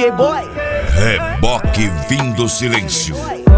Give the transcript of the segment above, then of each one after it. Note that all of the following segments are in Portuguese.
DJ Boy. Reboque vindo silêncio.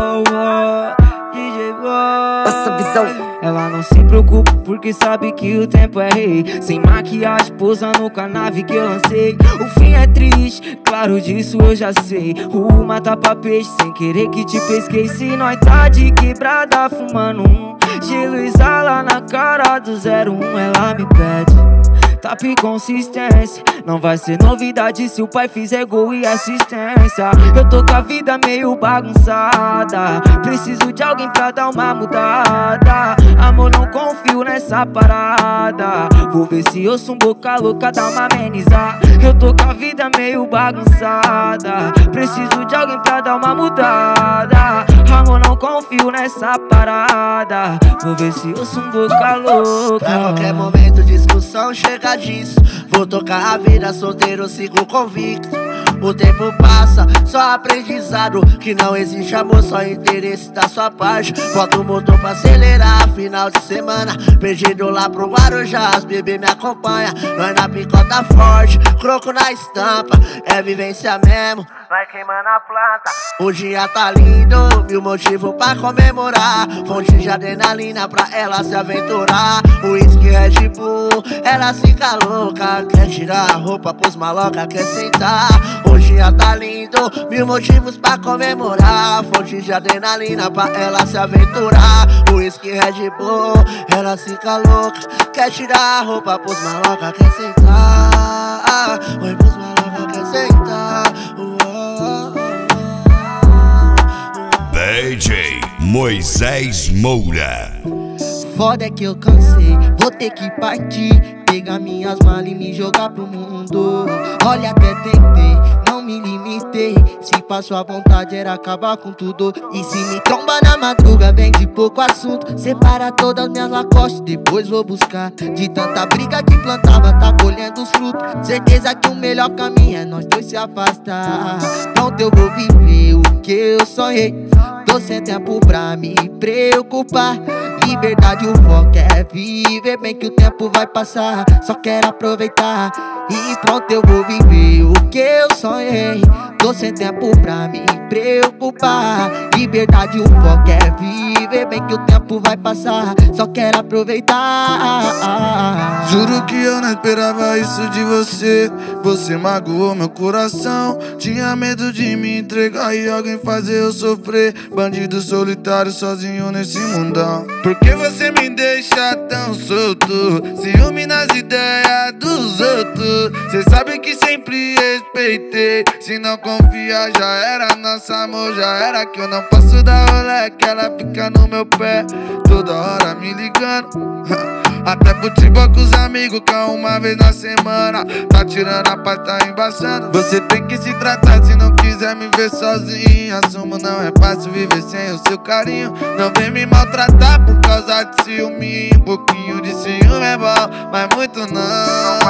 DJ Boy. Essa visão. Ela não se preocupa porque sabe que o tempo é rei. Sem maquiagem, posando com a nave que eu lancei. O fim é triste, claro disso eu já sei. O mata pra peixe sem querer que te pesquei. Se nós tá de quebrada fumando gelo exala na cara do 01. Ela me pede tapa e consistência. Não vai ser novidade se o pai fizer gol e assistência. Eu tô com a vida meio bagunçada, preciso de alguém pra dar uma mudada. Amor, não confio nessa parada. Vou ver se eu sou um boca louca, dá uma amenizar. Eu tô com a vida meio bagunçada, preciso de alguém pra dar uma mudada. Amor, não confio nessa parada. Vou ver se eu sou um boca louca. Pra qualquer momento discussão chega disso. Vou tocar a vida solteiro, sigo convicto. O tempo passa, só aprendizado. Que não existe amor, só interesse da sua parte. Bota o motor pra acelerar, final de semana perdido lá pro Guarujá, as bebê me acompanha. Nós na picota forte, croco na estampa. É vivência mesmo, vai queimando a planta. O dia tá lindo, mil motivos pra comemorar. Fonte de adrenalina pra ela se aventurar. O whisky Red Bull, ela fica louca. Quer tirar a roupa pros maloca, quer sentar. O dia tá lindo, mil motivos pra comemorar. Fonte de adrenalina pra ela se aventurar. O whisky Red Bull, ela fica louca. Quer tirar a roupa pros maloca, quer sentar. Oi, pros maloca, quer sentar. DJ Moisés Moura. Foda é que eu cansei, vou ter que partir. Pegar minhas malas e me jogar pro mundo. Olha, até tentei, não me limitei. Se passou a vontade era acabar com tudo. E se me tromba na madruga, vem de pouco assunto. Separa todas minhas lacostes, depois vou buscar. De tanta briga que plantava, tá colhendo os frutos. Certeza que o melhor caminho é nós dois se afastar. Pronto, eu vou viver o que eu sonhei. Tô sem tempo pra me preocupar. Liberdade, o foco é viver bem que o tempo vai passar. Só quero aproveitar. E pronto, eu vou viver o que eu sonhei. Tô sem tempo pra me preocupar. Liberdade, o foco é viver bem que o tempo vai passar. Só quero aproveitar. Juro que eu não esperava isso de você. Você magoou meu coração. Tinha medo de me entregar e alguém fazer eu sofrer. Bandido solitário sozinho nesse mundão. Por que você me deixa tão solto? Ciúme nas ideias dos outros. Cê sabe que sempre respeitei. Se não confia já era, nosso amor já era. Que eu não posso dar rolê, que ela fica no meu pé toda hora me ligando. Até futebol com os amigos, que uma vez na semana. Tá tirando a paz, tá embaçando. Você tem que se tratar se não quiser me ver sozinho. Assumo, não é fácil viver sem o seu carinho. Não vem me maltratar por causa de ciúme. Um pouquinho de ciúme é bom, mas muito não.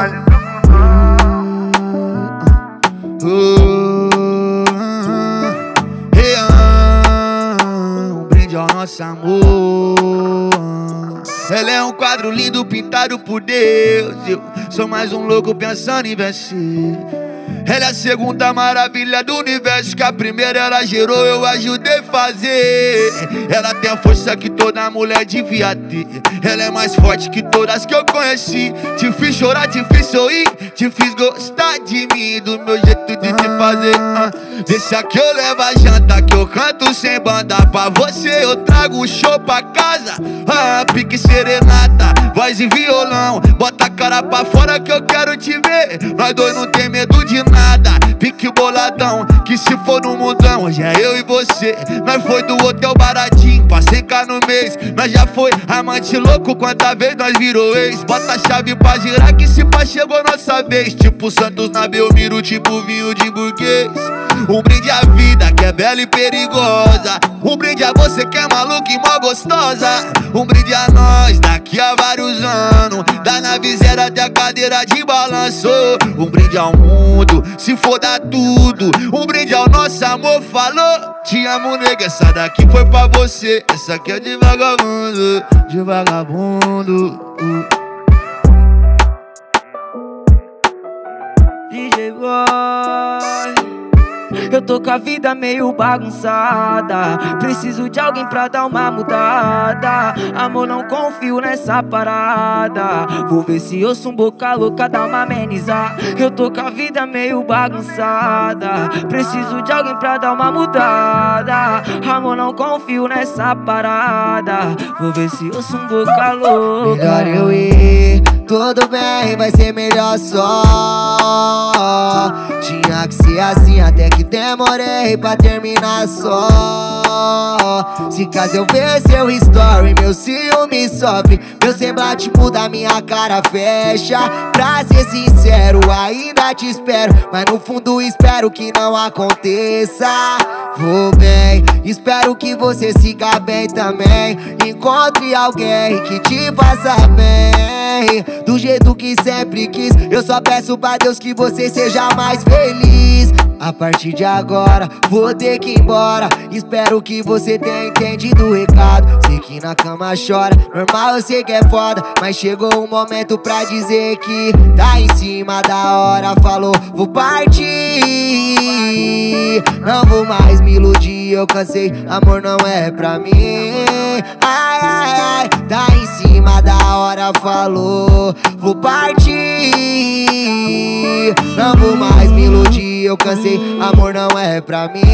Um brinde ao nosso amor. Ela é um quadro lindo pintado por Deus. Eu sou mais um louco pensando em vencer. Ela é a segunda maravilha do universo, que a primeira ela gerou, eu ajudei a fazer. Ela tem a força que toda mulher devia ter. Ela é mais forte que todas que eu conheci. Te fiz chorar, te fiz sorrir, te fiz gostar de mim, do meu jeito de te fazer. Deixa que eu levo a janta, que eu canto sem banda. Pra você eu trago o show pra casa. Pique serenata, voz e violão. Bota a cara pra fora que eu quero te ver. Nós dois não tem medo de nada. Pique boladão, que se for no mundão, hoje é eu e você. Nós foi do hotel baratinho, pra 100k no mês. Nós já foi amante louco, quanta vez nós virou ex. Bota a chave pra girar, que se pá chegou nossa vez. Tipo Santos na Belmiro, tipo vinho de burguês. Um brinde à vida que é bela e perigosa. Um brinde a você que é maluca e mó gostosa. Um brinde a nós daqui a vários anos, da nave zero até a cadeira de balanço. Um brinde ao mundo, se for dar tudo. Um brinde ao nosso amor, falou. Te amo, nega, essa daqui foi pra você. Essa aqui é de vagabundo, de vagabundo. DJ Boy. tô com a vida meio bagunçada, preciso de alguém pra dar uma mudada. Amor, não confio nessa parada, vou ver se eu sou um boca louca, dá uma amenizar. Eu tô com a vida meio bagunçada, preciso de alguém pra dar uma mudada. Amor, não confio nessa parada, vou ver se eu sou um boca louca. Melhor eu ir, tudo bem, vai ser melhor só. Tinha que ser assim, até que demorei pra terminar só. Se caso eu ver seu story, meu ciúme sofre, meu semblante muda, minha cara fecha. Pra ser sincero, ainda te espero, mas no fundo espero que não aconteça. Vou bem, espero que você siga bem também. Encontre alguém que te faça bem, do jeito que sempre quis. Eu só peço pra Deus que você seja mais feliz. A partir de agora, vou ter que ir embora. Espero que você tenha entendido o recado. Sei que na cama chora, normal, eu sei que é foda, mas chegou um momento pra dizer que tá em cima da hora. Falou, vou partir, não vou mais me iludir, eu cansei, amor não é pra mim. Ai, ai, ai, tá em cima da hora. Falou, vou partir, não vou mais me iludir, eu cansei, amor não é pra mim.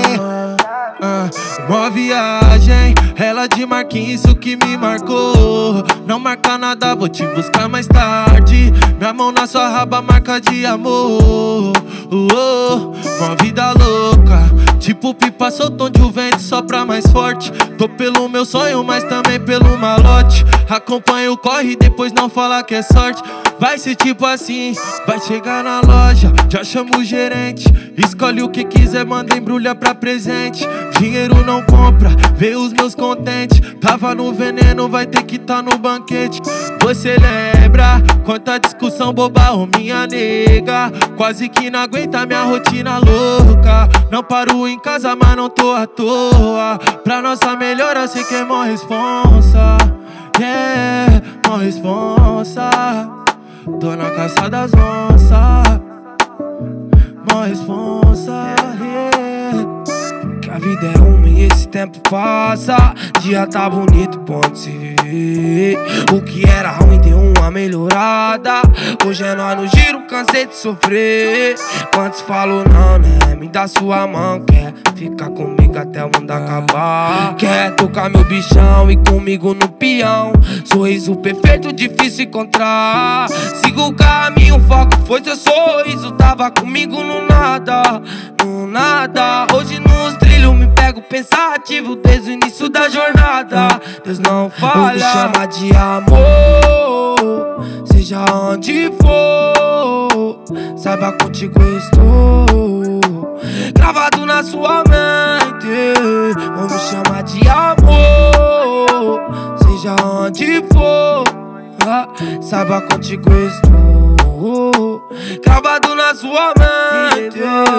Uma viagem, ela de Marquinhos, isso que me marcou. Não marca nada, vou te buscar mais tarde. Minha mão na sua raba, marca de amor. Uma vida louca, tipo pipa soltão de um vento, sopra mais forte. Tô pelo meu sonho, mas também pelo malote. Acompanha o corre, depois não fala que é sorte. Vai ser tipo assim, vai chegar na loja, já chama o gerente, escolhe o que quiser, manda embrulha pra presente. Dinheiro não compra, vê os meus contentes. Tava no veneno, vai ter que tá no banquete. Você lembra quanta discussão boba, ô minha nega? Quase que não aguenta minha rotina louca. Não paro em casa, mas não tô à toa. Pra nossa melhora, sei que é mó responsa. Yeah, mó responsa. Tô na caça das onças, mó responsa, yeah. Que a vida é uma e esse tempo passa. Dia tá bonito, pode se ver. O que era ruim deu uma melhorada. Hoje é nós no giro, cansei de sofrer. Quantos falou não, né? Me dá sua mão, quer ficar comigo até o mundo acabar. Quer tocar meu bichão e comigo no peão. Sorriso perfeito, difícil encontrar. Sigo o caminho, foco foi seu sorriso. Tava comigo no nada, no nada. Hoje nos trilhos me pego pensativo desde o início da jornada. Deus não falha, me chama de amor, seja onde for. Saiba, contigo eu estou gravado na sua mente. Ou me chama de amor, seja onde for. Saiba, contigo eu estou gravado na sua mente.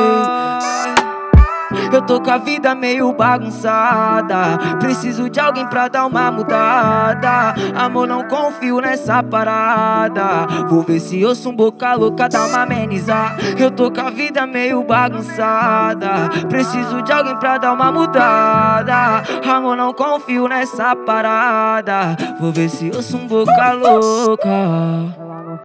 Eu tô com a vida meio bagunçada, preciso de alguém pra dar uma mudada. Amor, não confio nessa parada, vou ver se eu sou um boca louca, dá uma amenizar. Eu tô com a vida meio bagunçada, preciso de alguém pra dar uma mudada. Amor, não confio nessa parada, vou ver se eu sou um boca louca.